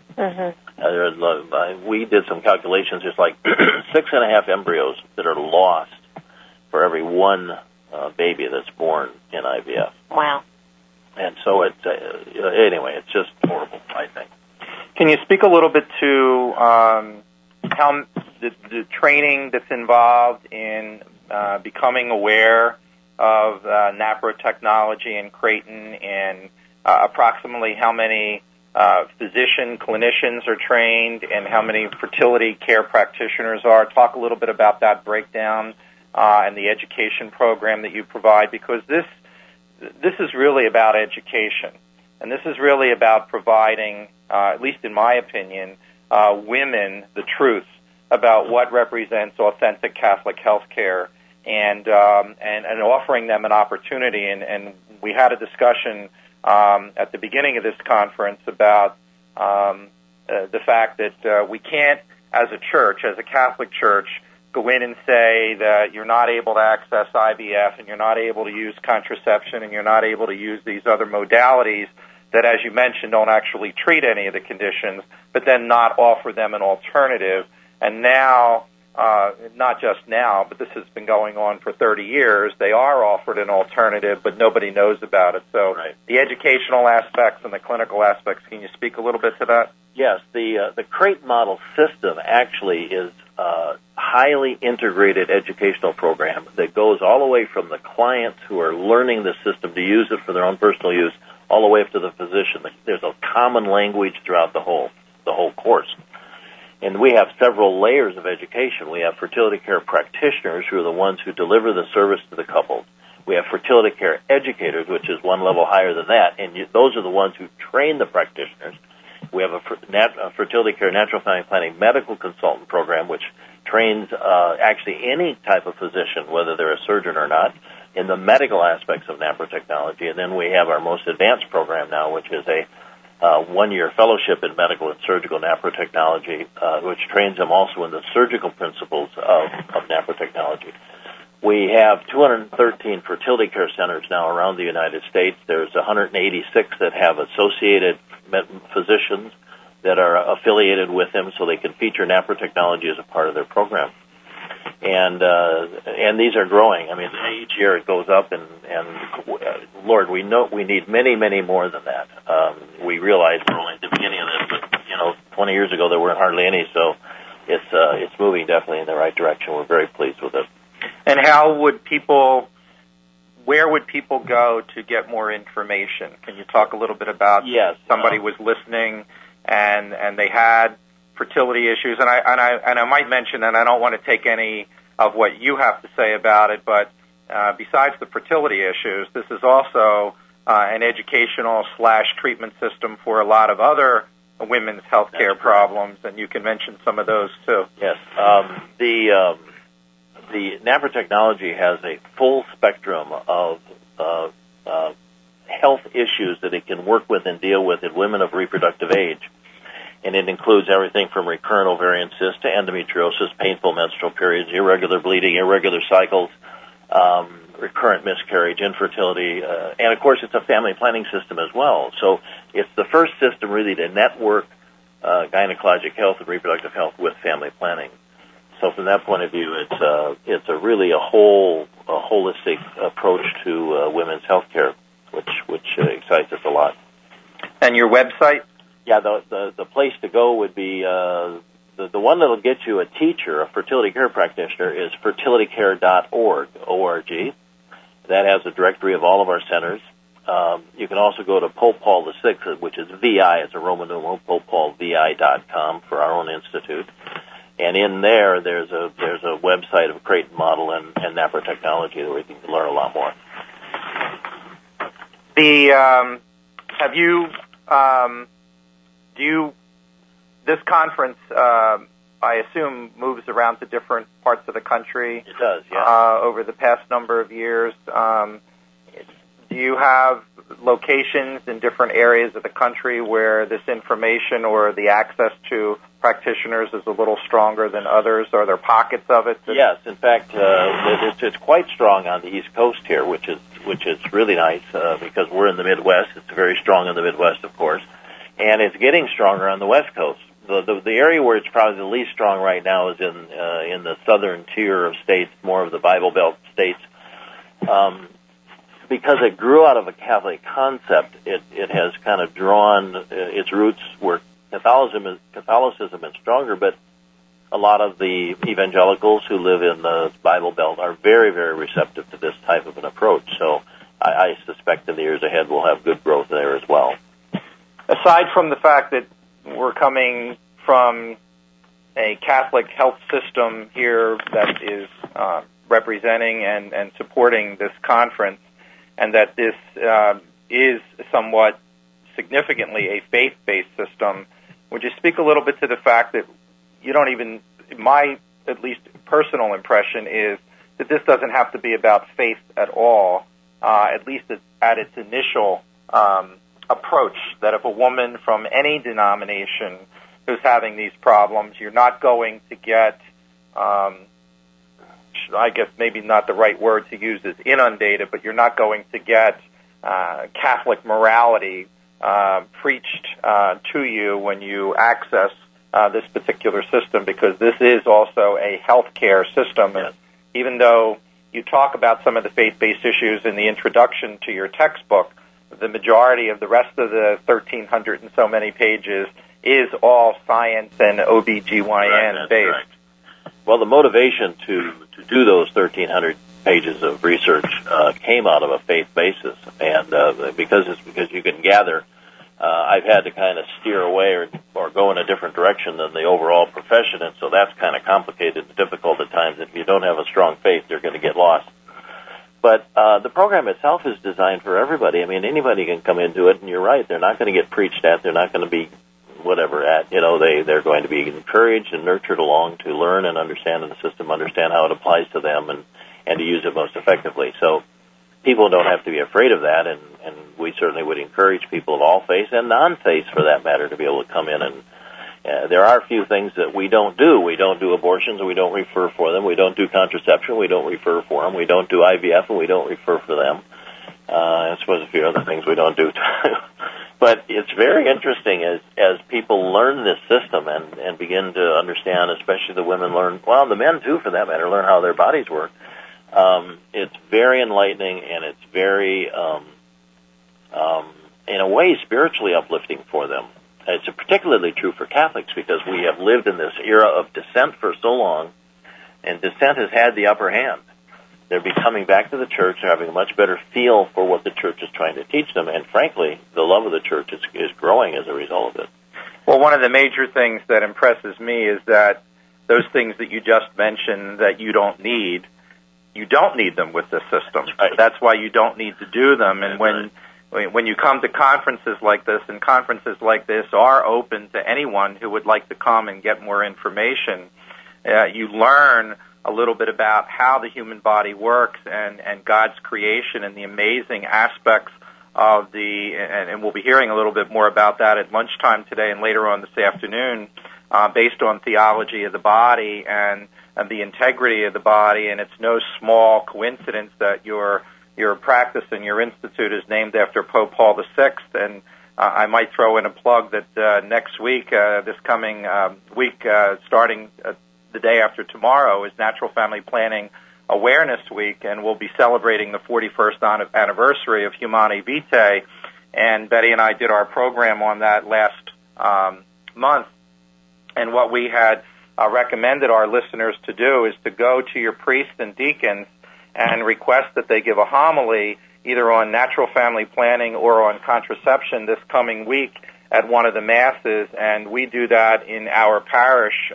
We did some calculations. There's like 6.5 embryos that are lost for every one baby that's born in IVF. Wow. And so anyway, it's just horrible, I think. Can you speak a little bit to how the training that's involved in becoming aware of NAPRA technology in Creighton, and approximately how many clinicians are trained and how many fertility care practitioners are? Talk a little bit about that breakdown and the education program that you provide, because this is really about education, and this is really about providing, at least in my opinion, women the truth about what represents authentic Catholic health care, and offering them an opportunity. And we had a discussion at the beginning of this conference about the fact that we can't, as a church, as a Catholic church, go in and say that you're not able to access IVF and you're not able to use contraception and you're not able to use these other modalities that, as you mentioned, don't actually treat any of the conditions, but then not offer them an alternative. And now, not just now, but this has been going on for 30 years, they are offered an alternative, but nobody knows about it. So the educational aspects and the clinical aspects, can you speak a little bit to that? Yes, the Crate model system actually is a highly integrated educational program that goes all the way from the clients who are learning the system to use it for their own personal use, all the way up to the physician. There's a common language throughout the whole course. And we have several layers of education. We have fertility care practitioners who are the ones who deliver the service to the couples. We have fertility care educators, which is one level higher than that, and those are the ones who train the practitioners. We have a fertility care natural family planning medical consultant program, which trains actually any type of physician, whether they're a surgeon or not, in the medical aspects of naprotechnology. And then we have our most advanced program now, which is a one-year fellowship in medical and surgical naprotechnology, which trains them also in the surgical principles of naprotechnology. We have 213 fertility care centers now around the United States. There's 186 that have associated physicians that are affiliated with them, so they can feature naprotechnology as a part of their program. And these are growing. I mean, each year it goes up, and Lord, we know we need many, many more than that. We realize we're only at the beginning of this, but 20 years ago there weren't hardly any, so it's moving definitely in the right direction. We're very pleased with it. And where would people go to get more information? Can you talk a little bit about somebody was listening and they had fertility issues, and I might mention, and I don't want to take any of what you have to say about it, but besides the fertility issues, this is also an educational / treatment system for a lot of other women's health care problems, and you can mention some of those too. Yes, the naprotechnology has a full spectrum of health issues that it can work with and deal with in women of reproductive age. And it includes everything from recurrent ovarian cysts to endometriosis, painful menstrual periods, irregular bleeding, irregular cycles, recurrent miscarriage, infertility, and of course it's a family planning system as well. So it's the first system really to network gynecologic health and reproductive health with family planning. So from that point of view, it's really a holistic approach to women's health care, which excites us a lot. And your website? Yeah, the place to go would be the one that'll get you a teacher, a fertility care practitioner, is fertilitycare.org, O-R-G. That has a directory of all of our centers. You can also go to Pope Paul VI, which is VI, it's a Roman numeral, popepaulvi.com for our own institute. And in there's a website of Crate Model and naprotechnology where you can learn a lot more. This conference, I assume, moves around to different parts of the country. It does, yeah. Over the past number of years. Do you have locations in different areas of the country where this information or the access to practitioners is a little stronger than others? Are there pockets of it? Yes, in fact, it's quite strong on the East Coast here, which is really nice because we're in the Midwest. It's very strong in the Midwest, of course, and it's getting stronger on the West Coast. The area where it's probably the least strong right now is in the southern tier of states, more of the Bible Belt states. Because it grew out of a Catholic concept, it has kind of drawn its roots where Catholicism is stronger, but a lot of the evangelicals who live in the Bible Belt are very, very receptive to this type of an approach. So I suspect in the years ahead we'll have good growth there as well. Aside from the fact that we're coming from a Catholic health system here that is representing and supporting this conference, and that this is somewhat significantly a faith-based system, would you speak a little bit to the fact that you don't even, my at least personal impression is that this doesn't have to be about faith at all, at least at its initial approach, that if a woman from any denomination who's having these problems, you're not going to get I guess maybe not the right word to use is inundated, but you're not going to get Catholic morality preached to you when you access this particular system, because this is also a healthcare system. Yes. And even though you talk about some of the faith-based issues in the introduction to your textbook, the majority of the rest of the 1,300 and so many pages is all science and OBGYN based. Right. Well, the motivation to do those 1,300 pages of research came out of a faith basis, and because you can gather, I've had to kind of steer away or go in a different direction than the overall profession, and so that's kind of complicated and difficult at times. If you don't have a strong faith, you're going to get lost. But the program itself is designed for everybody. I mean, anybody can come into it, and you're right. They're not going to get preached at. They're not going to be whatever at. They're going to be encouraged and nurtured along to learn and understand the system, understand how it applies to them, and to use it most effectively. So people don't have to be afraid of that, and we certainly would encourage people of all faiths and non-faiths, for that matter, to be able to come in. And there are a few things that we don't do. We don't do abortions, and we don't refer for them. We don't do contraception. We don't refer for them. We don't do IVF, and we don't refer for them. I suppose a few other things we don't do. But it's very interesting as people learn this system and begin to understand, especially the women learn, well, the men too, for that matter, learn how their bodies work. It's very enlightening, and it's very, in a way, spiritually uplifting for them. It's particularly true for Catholics, because we have lived in this era of dissent for so long, and dissent has had the upper hand. They're coming back to the church. They're having a much better feel for what the church is trying to teach them, and frankly, the love of the church is growing as a result of it. Well, one of the major things that impresses me is that those things that you just mentioned that you don't need them with this system. Right. That's why you don't need to do them. And when you come to conferences like this, and conferences like this are open to anyone who would like to come and get more information, you learn a little bit about how the human body works and God's creation and the amazing aspects of and we'll be hearing a little bit more about that at lunchtime today and later on this afternoon, based on theology of the body and the integrity of the body. And it's no small coincidence that your practice and your institute is named after Pope Paul VI. And I might throw in a plug that next week, this coming week, starting the day after tomorrow, is Natural Family Planning Awareness Week, and we'll be celebrating the 41st anniversary of Humanae Vitae. And Betty and I did our program on that last month. And what we had recommended our listeners to do is to go to your priests and deacons and request that they give a homily either on natural family planning or on contraception this coming week at one of the masses. And we do that in our parish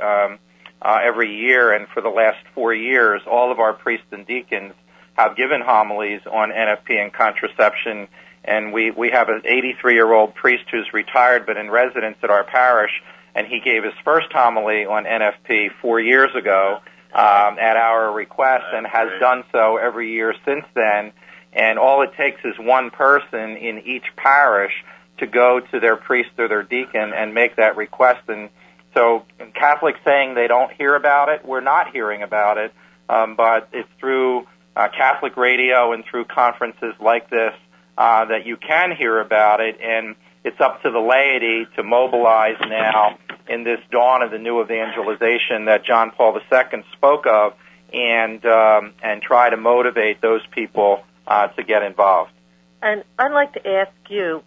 every year, and for the last 4 years, all of our priests and deacons have given homilies on NFP and contraception. And we have an 83-year-old priest who's retired but in residence at our parish, and he gave his first homily on NFP 4 years ago at our request, and has done so every year since then. And all it takes is one person in each parish to go to their priest or their deacon and make that request. And so Catholics saying they don't hear about it, we're not hearing about it, but it's through Catholic radio and through conferences like this that you can hear about it, and it's up to the laity to mobilize now in this dawn of the new evangelization that John Paul II spoke of, and try to motivate those people to get involved. And I'd like to ask you,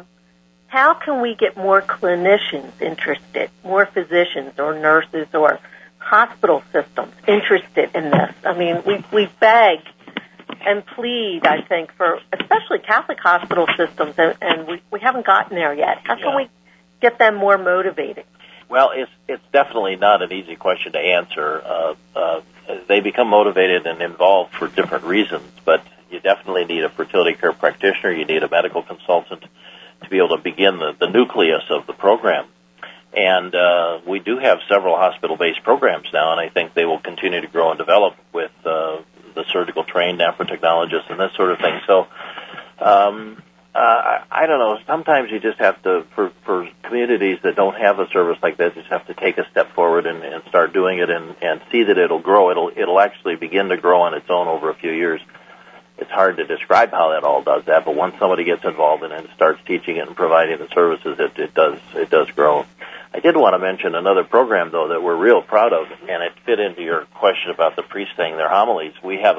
how can we get more clinicians interested, more physicians or nurses or hospital systems interested in this? I mean, we beg and plead, I think, for especially Catholic hospital systems, and we haven't gotten there yet. How can we get them more motivated? Well, it's definitely not an easy question to answer. They become motivated and involved for different reasons, but you definitely need a fertility care practitioner. You need a medical consultant to be able to begin the nucleus of the program. And we do have several hospital-based programs now, and I think they will continue to grow and develop with the surgical-trained nephrotechnologists and that sort of thing. So I don't know. Sometimes you just have to, for communities that don't have a service like this, you just have to take a step forward and start doing it and see that it'll grow. It'll actually begin to grow on its own over a few years. It's hard to describe how that all does that, but once somebody gets involved in it and starts teaching it and providing the services, it does grow. I did want to mention another program, though, that we're real proud of, and it fit into your question about the priests saying their homilies. We have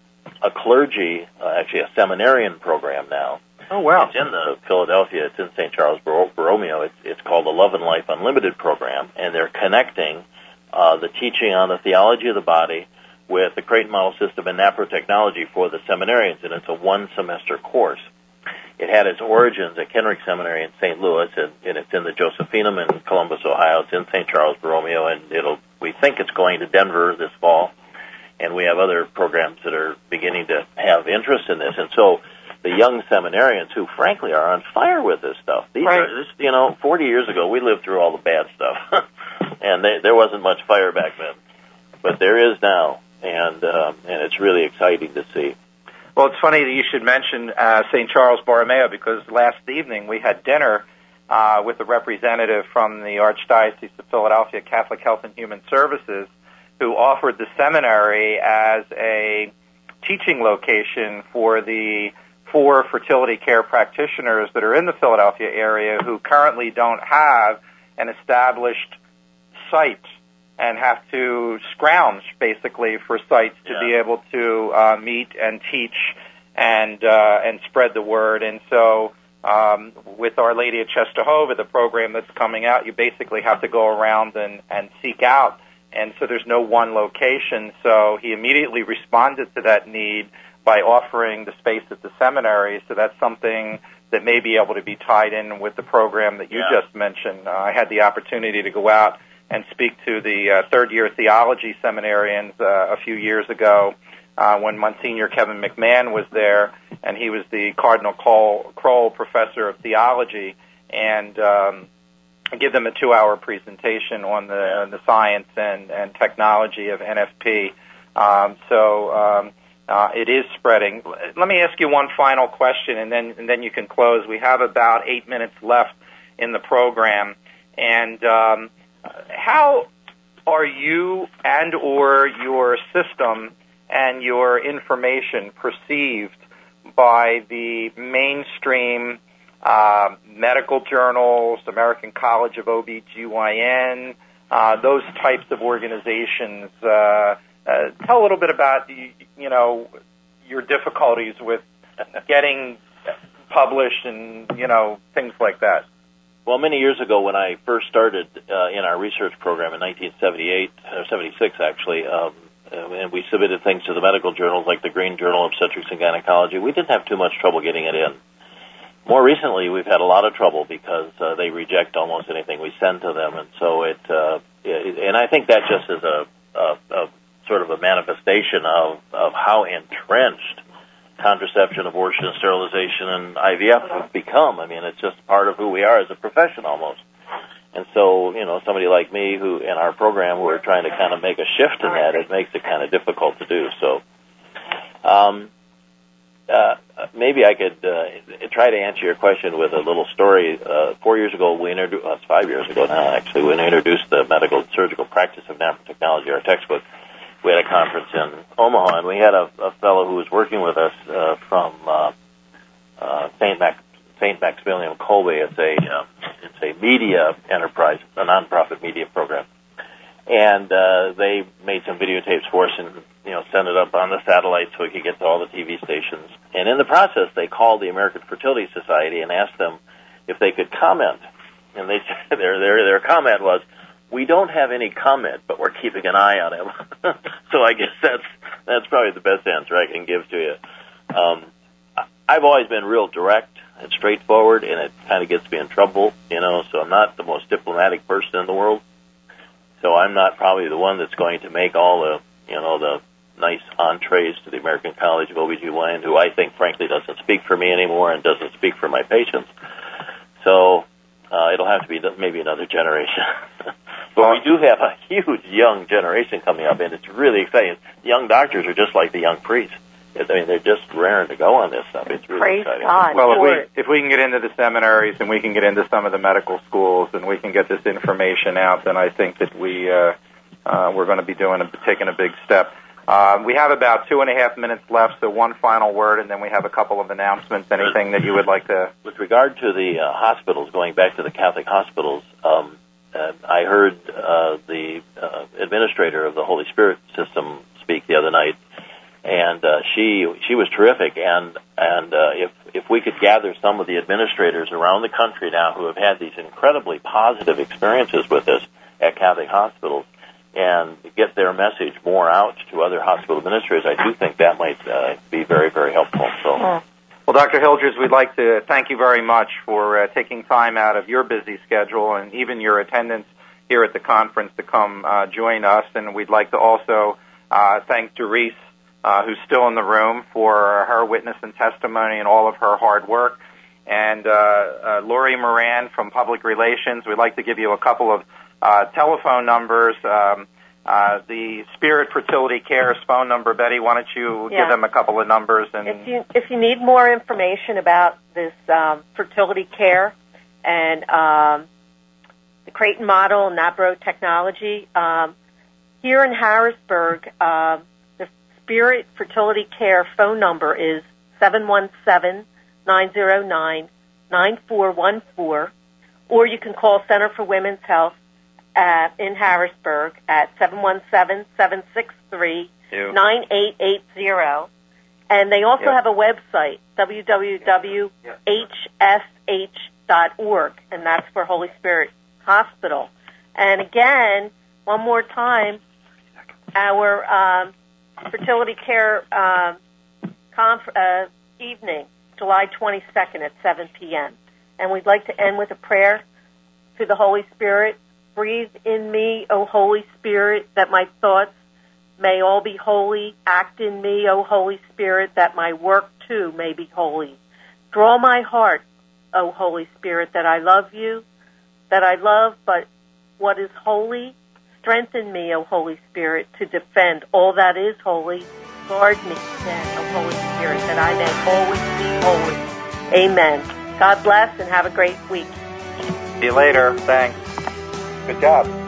a clergy, actually a seminarian program now. Oh, wow. It's in the Philadelphia. It's in St. Charles Borromeo. It's called the Love and Life Unlimited program, and they're connecting the teaching on the theology of the body with the Creighton Model System and naprotechnology for the seminarians, and it's a one-semester course. It had its origins at Kenrick Seminary in St. Louis, and it's in the Josephinum in Columbus, Ohio. It's in St. Charles Borromeo, and we think it's going to Denver this fall, and we have other programs that are beginning to have interest in this. And so the young seminarians who, frankly, are on fire with this stuff. These are, 40 years ago, we lived through all the bad stuff, and there wasn't much fire back then, but there is now, and it's really exciting to see. Well, it's funny that you should mention St. Charles Borromeo, because last evening we had dinner with a representative from the Archdiocese of Philadelphia Catholic Health and Human Services, who offered the seminary as a teaching location for the 4 fertility care practitioners that are in the Philadelphia area who currently don't have an established site and have to scrounge, basically, for sites to be able to meet and teach and spread the word. And so with Our Lady of Czestochowa, the program that's coming out, you basically have to go around and seek out. And so there's no one location. So he immediately responded to that need by offering the space at the seminary. So that's something that may be able to be tied in with the program that you just mentioned. I had the opportunity to go out and speak to the third-year theology seminarians a few years ago when Monsignor Kevin McMahon was there, and he was the Cardinal Kroll Professor of Theology, and give them a 2-hour presentation on the science and technology of NFP. It is spreading. Let me ask you one final question, and then you can close. We have about 8 minutes left in the program, and how are you and or your system and your information perceived by the mainstream medical journals, American College of OBGYN, those types of organizations? Tell a little bit about, your difficulties with getting published and, things like that. Well, many years ago when I first started in our research program in 1978, or 76 actually, and we submitted things to the medical journals like the Green Journal of Obstetrics and Gynecology, we didn't have too much trouble getting it in. More recently, we've had a lot of trouble because they reject almost anything we send to them, and so and I think that just is a sort of a manifestation of how entrenched contraception, abortion, and sterilization, and IVF have become. I mean, it's just part of who we are as a profession almost. And so, somebody like me who, in our program, who are trying to kind of make a shift in that, it makes it kind of difficult to do. So, maybe I could try to answer your question with a little story. 4 years ago, 5 years ago now, actually, when we introduced the medical surgical practice of naprotechnology, our textbook. We had a conference in Omaha, and we had a fellow who was working with us from St. Maximilian Kolbe. It's a media enterprise, a nonprofit media program, and they made some videotapes for us and sent it up on the satellite so we could get to all the TV stations. And in the process, they called the American Fertility Society and asked them if they could comment. And they said their comment was, "We don't have any comment, but we're keeping an eye on him." So I guess that's probably the best answer I can give to you. I've always been real direct and straightforward, and it kind of gets me in trouble, so I'm not the most diplomatic person in the world. So I'm not probably the one that's going to make all the nice entrees to the American College of OBGYN, who I think, frankly, doesn't speak for me anymore and doesn't speak for my patients. So it'll have to be maybe another generation. But we do have a huge young generation coming up, and it's really exciting. The young doctors are just like the young priests. they're just raring to go on this stuff. It's really exciting. God. Well, if we can get into the seminaries and we can get into some of the medical schools and we can get this information out, then I think that we're going to be taking a big step. We have about 2.5 minutes left, so one final word, and then we have a couple of announcements. Anything that you would like to... With regard to the hospitals, going back to the Catholic hospitals, I heard the administrator of the Holy Spirit system speak the other night, and she was terrific. And if we could gather some of the administrators around the country now who have had these incredibly positive experiences with this at Catholic hospitals, and get their message more out to other hospital administrators, I do think that might be very, very helpful. So, well, Dr. Hilgers, we'd like to thank you very much for taking time out of your busy schedule and even your attendance here at the conference to come join us. And we'd like to also thank Doris, who's still in the room, for her witness and testimony and all of her hard work. And Lori Moran from Public Relations, we'd like to give you a couple of telephone numbers. The Spirit Fertility Care's phone number. Betty, why don't you give them a couple of numbers? And if you need more information about this fertility care and the Creighton model and Nabro technology, here in Harrisburg, the Spirit Fertility Care phone number is 717-909-9414, or you can call Center for Women's Health in Harrisburg at 717-763-9880. And they also have a website, www.hsh.org, and that's for Holy Spirit Hospital. And again, one more time, our fertility care evening, July 22nd at 7 p.m. And we'd like to end with a prayer to the Holy Spirit. Breathe in me, O Holy Spirit, that my thoughts may all be holy. Act in me, O Holy Spirit, that my work too may be holy. Draw my heart, O Holy Spirit, that I love you, that I love but what is holy. Strengthen me, O Holy Spirit, to defend all that is holy. Guard me then, O Holy Spirit, that I may always be holy. Amen. God bless and have a great week. See you later. Thanks. Good job.